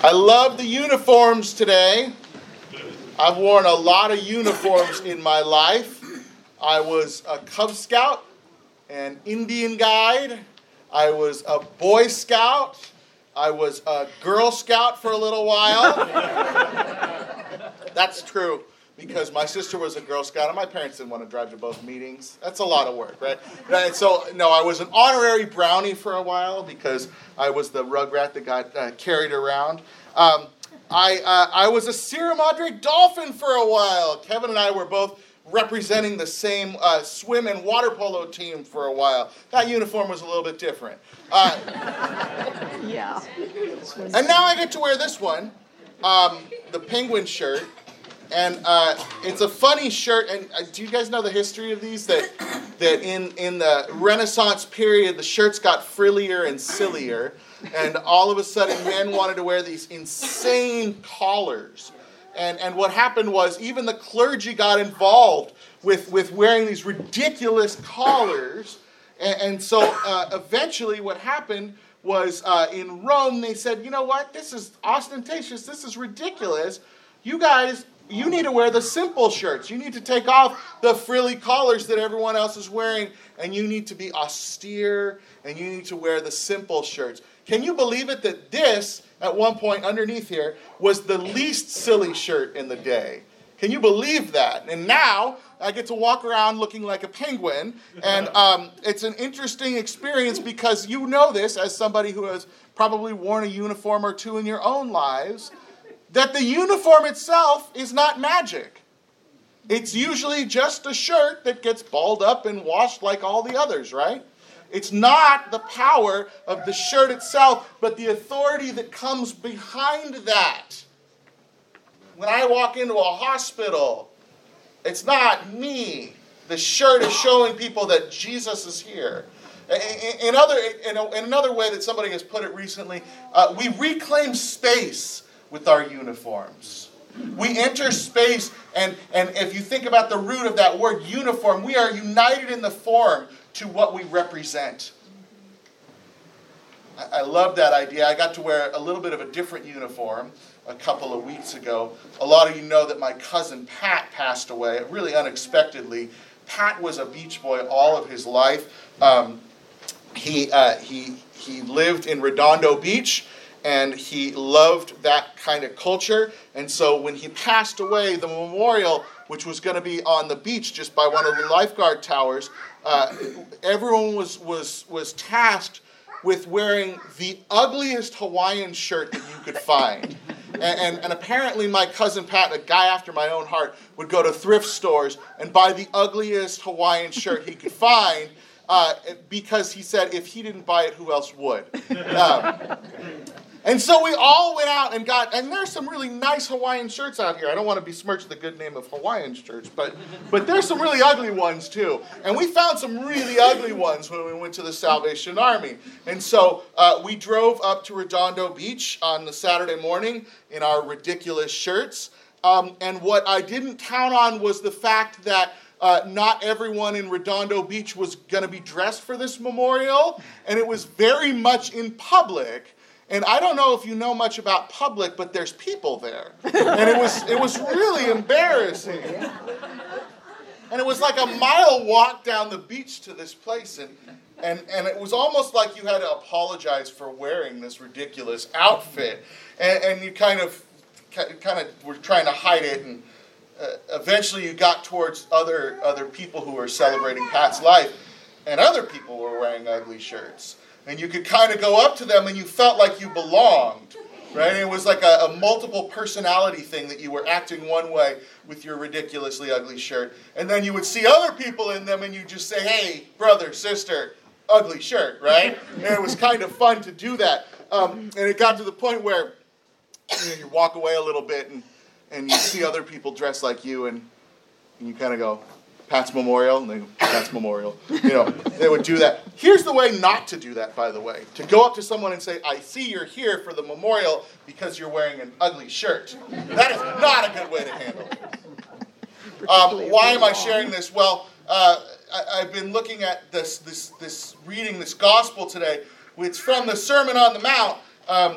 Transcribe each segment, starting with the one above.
I love the uniforms today. I've worn a lot of uniforms in my life. I was a Cub Scout, an Indian guide. I was a Boy Scout. I was a Girl Scout for a little while. That's true, because my sister was a Girl Scout and my parents didn't want to drive to both meetings. That's a lot of work, right? And so, no, I was an honorary Brownie for a while because I was the rugrat that got carried around. I was a Sierra Madre Dolphin for a while. Kevin and I were both representing the same swim and water polo team for a while. That uniform was a little bit different. Yeah. And now I get to wear this one, the penguin shirt. And it's a funny shirt. And do you guys know the history of these? That in the Renaissance period, the shirts got frillier and sillier. And all of a sudden, men wanted to wear these insane collars. And what happened was even the clergy got involved with wearing these ridiculous collars. And so eventually what happened was in Rome, they said, you know what? This is ostentatious. This is ridiculous. You guys, you need to wear the simple shirts. You need to take off the frilly collars that everyone else is wearing. And you need to be austere. And you need to wear the simple shirts. Can you believe it that this, at one point underneath here, was the least silly shirt in the day? Can you believe that? And now I get to walk around looking like a penguin. And it's an interesting experience because you know this as somebody who has probably worn a uniform or two in your own lives, that the uniform itself is not magic. It's usually just a shirt that gets balled up and washed like all the others, right? It's not the power of the shirt itself, but the authority that comes behind that. When I walk into a hospital, it's not me. The shirt is showing people that Jesus is here. In another way that somebody has put it recently, we reclaim space with our uniforms. We enter space, and if you think about the root of that word uniform, we are united in the form to what we represent. I love that idea. I got to wear a little bit of a different uniform a couple of weeks ago. A lot of you know that my cousin Pat passed away, really unexpectedly. Pat was a beach boy all of his life. He lived in Redondo Beach, and he loved that kind of culture. And so when he passed away, the memorial, which was going to be on the beach just by one of the lifeguard towers, everyone was tasked with wearing the ugliest Hawaiian shirt that you could find. And apparently my cousin Pat, a guy after my own heart, would go to thrift stores and buy the ugliest Hawaiian shirt he could find because he said if he didn't buy it, who else would? And so we all went out and and there's some really nice Hawaiian shirts out here. I don't want to besmirch the good name of Hawaiian shirts, but there's some really ugly ones too. And we found some really ugly ones when we went to the Salvation Army. And so we drove up to Redondo Beach on the Saturday morning in our ridiculous shirts. And what I didn't count on was the fact that not everyone in Redondo Beach was going to be dressed for this memorial. And it was very much in public. And I don't know if you know much about public, but there's people there. And it was really embarrassing. And it was like a mile walk down the beach to this place. And it was almost like you had to apologize for wearing this ridiculous outfit. And you kind of were trying to hide it. And eventually you got towards other people who were celebrating Pat's life. And other people were wearing ugly shirts. And you could kind of go up to them and you felt like you belonged, right? And it was like a multiple personality thing that you were acting one way with your ridiculously ugly shirt. And then you would see other people in them and you just say, hey, brother, sister, ugly shirt, right? And it was kind of fun to do that. And it got to the point where you walk away a little bit and you see other people dressed like you and you kind of go, Pat's Memorial, and they go, Pat's Memorial. They would do that. Here's the way not to do that, by the way. To go up to someone and say, I see you're here for the memorial because you're wearing an ugly shirt. That is not a good way to handle it. Why am I sharing this? Well, I've been looking at this reading this gospel today. It's from the Sermon on the Mount.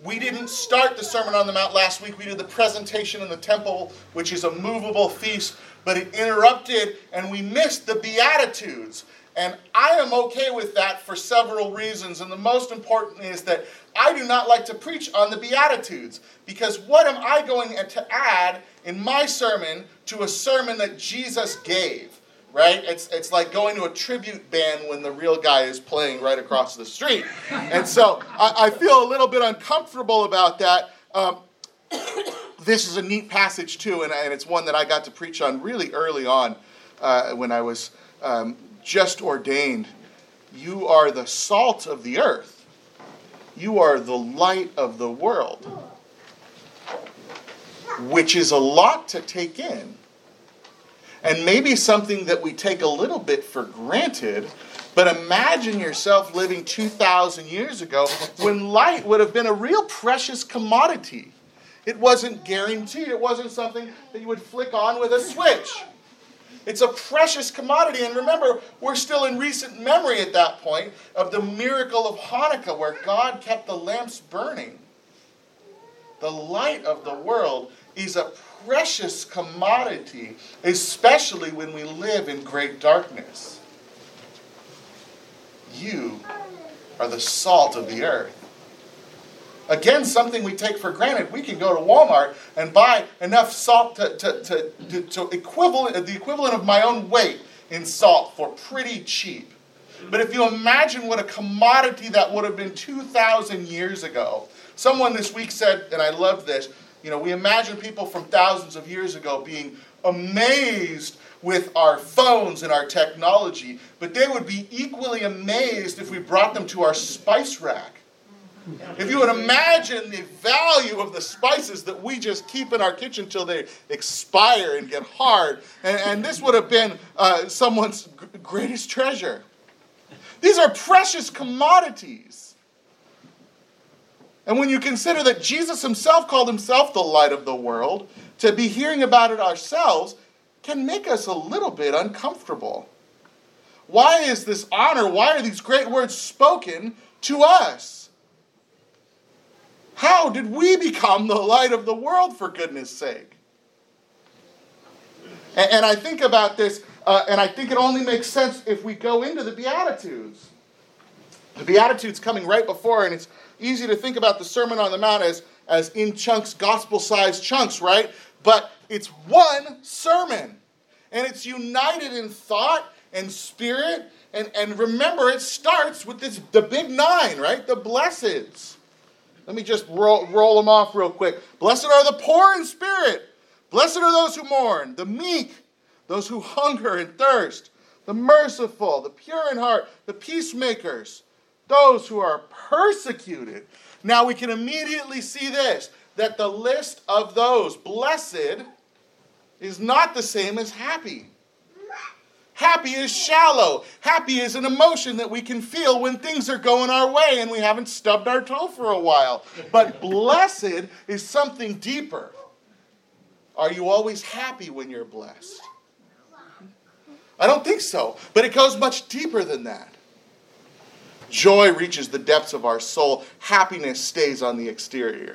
We didn't start the Sermon on the Mount last week. We did the presentation in the temple, which is a movable feast, but it interrupted and we missed the Beatitudes. And I am okay with that for several reasons. And the most important is that I do not like to preach on the Beatitudes, because what am I going to add in my sermon to a sermon that Jesus gave? Right? It's like going to a tribute band when the real guy is playing right across the street. And so I feel a little bit uncomfortable about that. This is a neat passage too, and it's one that I got to preach on really early on when I was just ordained. You are the salt of the earth. You are the light of the world. Which is a lot to take in. And maybe something that we take a little bit for granted, but imagine yourself living 2,000 years ago when light would have been a real precious commodity. It wasn't guaranteed. It wasn't something that you would flick on with a switch. It's a precious commodity. And remember, we're still in recent memory at that point of the miracle of Hanukkah, where God kept the lamps burning. The light of the world is a precious commodity, especially when we live in great darkness. You are the salt of the earth. Again, something we take for granted. We can go to Walmart and buy enough salt to the equivalent of my own weight in salt for pretty cheap. But if you imagine what a commodity that would have been 2,000 years ago. Someone this week said, and I love this, we imagine people from thousands of years ago being amazed with our phones and our technology, but they would be equally amazed if we brought them to our spice rack. If you would imagine the value of the spices that we just keep in our kitchen till they expire and get hard, and this would have been someone's greatest treasure. These are precious commodities. And when you consider that Jesus himself called himself the light of the world, to be hearing about it ourselves can make us a little bit uncomfortable. Why is this honor? Why are these great words spoken to us? How did we become the light of the world, for goodness sake? And I think about this, and I think it only makes sense if we go into the Beatitudes. The Beatitudes coming right before, and it's easy to think about the Sermon on the Mount as in chunks, gospel-sized chunks, right? But it's one sermon. And it's united in thought and spirit. And remember, it starts with the big 9, right? The blesseds. Let me just roll them off real quick. Blessed are the poor in spirit. Blessed are those who mourn. The meek. Those who hunger and thirst. The merciful. The pure in heart. The peacemakers. Those who are persecuted. Now we can immediately see this, that the list of those blessed is not the same as happy. Happy is shallow. Happy is an emotion that we can feel when things are going our way and we haven't stubbed our toe for a while. But blessed is something deeper. Are you always happy when you're blessed? I don't think so, but it goes much deeper than that. Joy reaches the depths of our soul. Happiness stays on the exterior.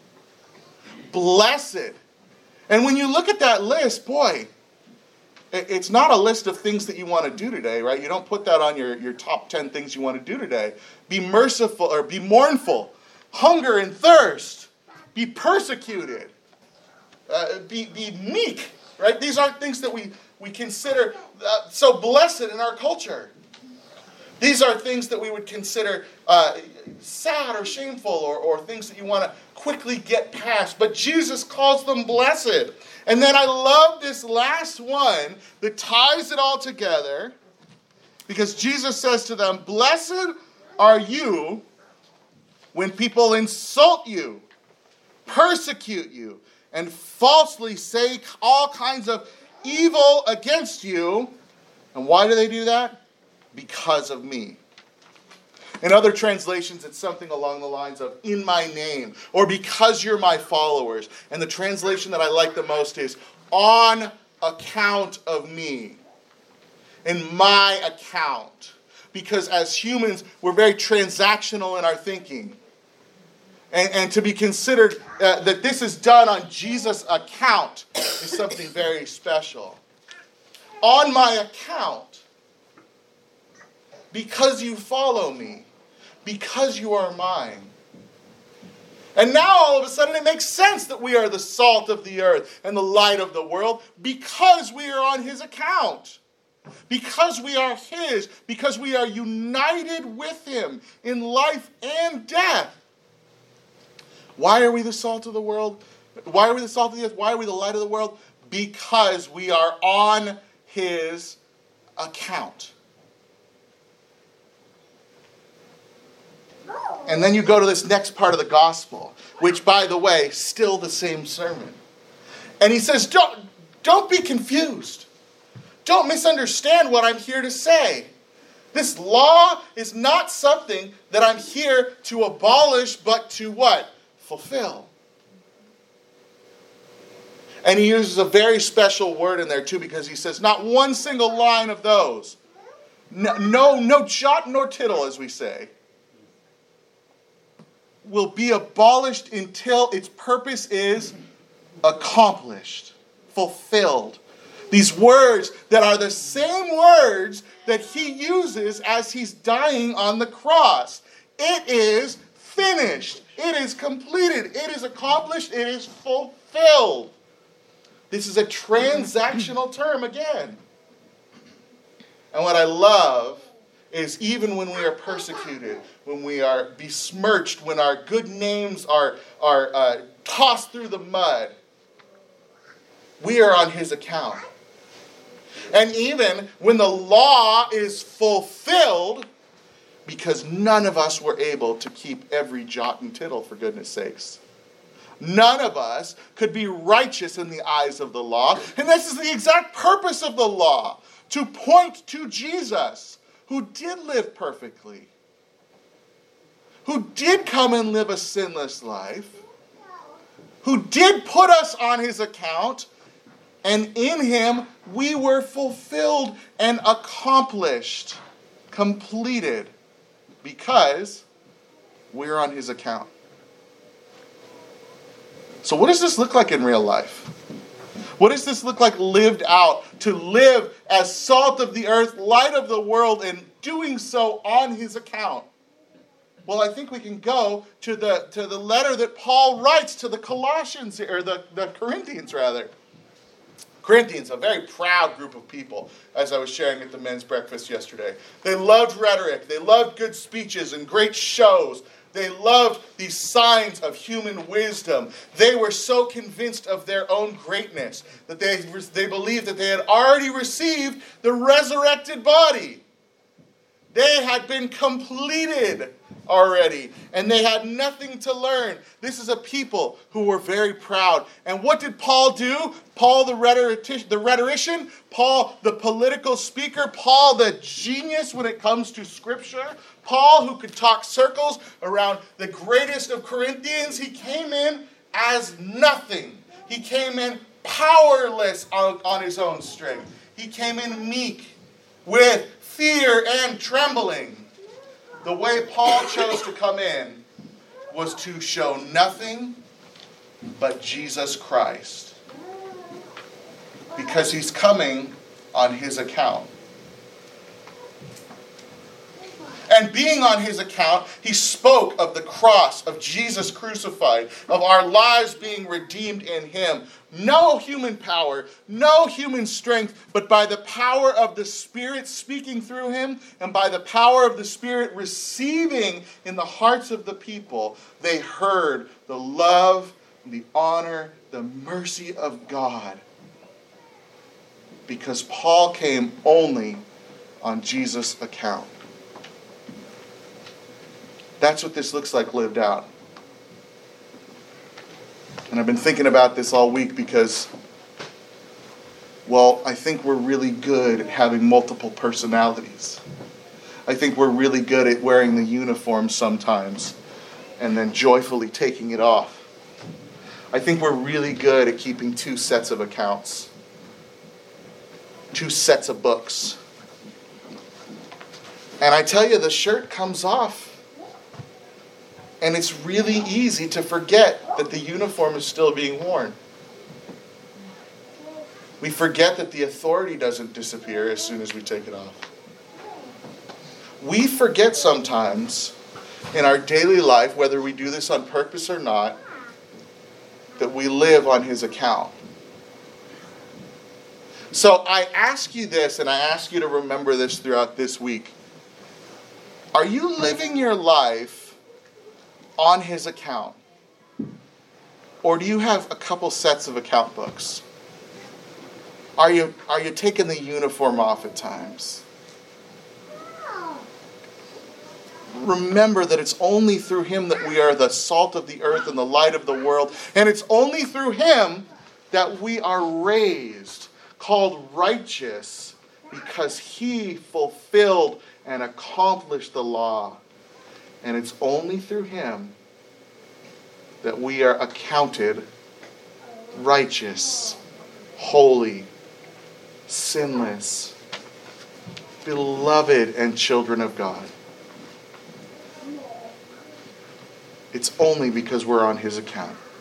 Blessed. And when you look at that list, boy, it's not a list of things that you want to do today, right? You don't put that on your top 10 things you want to do today. Be merciful or be mournful. Hunger and thirst. Be persecuted. Be meek, right? These aren't things that we consider so blessed in our culture. These are things that we would consider sad or shameful or things that you want to quickly get past. But Jesus calls them blessed. And then I love this last one that ties it all together, because Jesus says to them, blessed are you when people insult you, persecute you, and falsely say all kinds of evil against you. And why do they do that? Because of me. In other translations, it's something along the lines of, in my name, or because you're my followers. And the translation that I like the most is, on account of me. In my account. Because as humans, we're very transactional in our thinking. and to be considered that this is done on Jesus' account is something very special. On my account, because you follow me, because you are mine. And now all of a sudden it makes sense that we are the salt of the earth and the light of the world because we are on his account. Because we are his, because we are united with him in life and death. Why are we the salt of the world? Why are we the salt of the earth? Why are we the light of the world? Because we are on his account. And then you go to this next part of the gospel, which, by the way, still the same sermon. And he says, don't be confused. Don't misunderstand what I'm here to say. This law is not something that I'm here to abolish, but to what? Fulfill. And he uses a very special word in there too, because he says not one single line of those. No jot nor tittle, as we say, will be abolished until its purpose is accomplished, fulfilled. These words that are the same words that he uses as he's dying on the cross. It is finished. It is completed. It is accomplished. It is fulfilled. This is a transactional term again. And what I love is even when we are persecuted, when we are besmirched, when our good names are tossed through the mud, we are on his account. And even when the law is fulfilled, because none of us were able to keep every jot and tittle, for goodness sakes. None of us could be righteous in the eyes of the law. And this is the exact purpose of the law, to point to Jesus, who did live perfectly, who did come and live a sinless life, who did put us on his account, and in him we were fulfilled and accomplished, completed, because we're on his account. So what does this look like in real life? What does this look like lived out? To live as salt of the earth, light of the world, and doing so on his account. Well, I think we can go to the letter that Paul writes to the Colossians, or the Corinthians rather. Corinthians, a very proud group of people, as I was sharing at the men's breakfast yesterday. They loved rhetoric. They loved good speeches and great shows. They loved these signs of human wisdom. They were so convinced of their own greatness that they believed that they had already received the resurrected body. They had been completed already, and they had nothing to learn. This is a people who were very proud. And what did Paul do? Paul the rhetorician, Paul the political speaker, Paul the genius when it comes to Scripture, Paul who could talk circles around the greatest of Corinthians, he came in as nothing. He came in powerless on his own strength. He came in meek, with fear and trembling. The way Paul chose to come in was to show nothing but Jesus Christ. Because he's coming on his account. And being on his account, he spoke of the cross of Jesus crucified, of our lives being redeemed in him. No human power, no human strength, but by the power of the Spirit speaking through him, and by the power of the Spirit receiving in the hearts of the people, they heard the love, the honor, the mercy of God. Because Paul came only on Jesus' account. That's what this looks like lived out. And I've been thinking about this all week because, well, I think we're really good at having multiple personalities. I think we're really good at wearing the uniform sometimes and then joyfully taking it off. I think we're really good at keeping two sets of accounts, two sets of books. And I tell you, the shirt comes off. And it's really easy to forget that the uniform is still being worn. We forget that the authority doesn't disappear as soon as we take it off. We forget sometimes in our daily life, whether we do this on purpose or not, that we live on His account. So I ask you this, and I ask you to remember this throughout this week. Are you living your life on His account? Or do you have a couple sets of account books? Are you taking the uniform off at times? Remember that it's only through Him that we are the salt of the earth and the light of the world. And it's only through Him that we are raised, called righteous, because He fulfilled and accomplished the law. And it's only through Him that we are accounted righteous, holy, sinless, beloved, and children of God. It's only because we're on His account.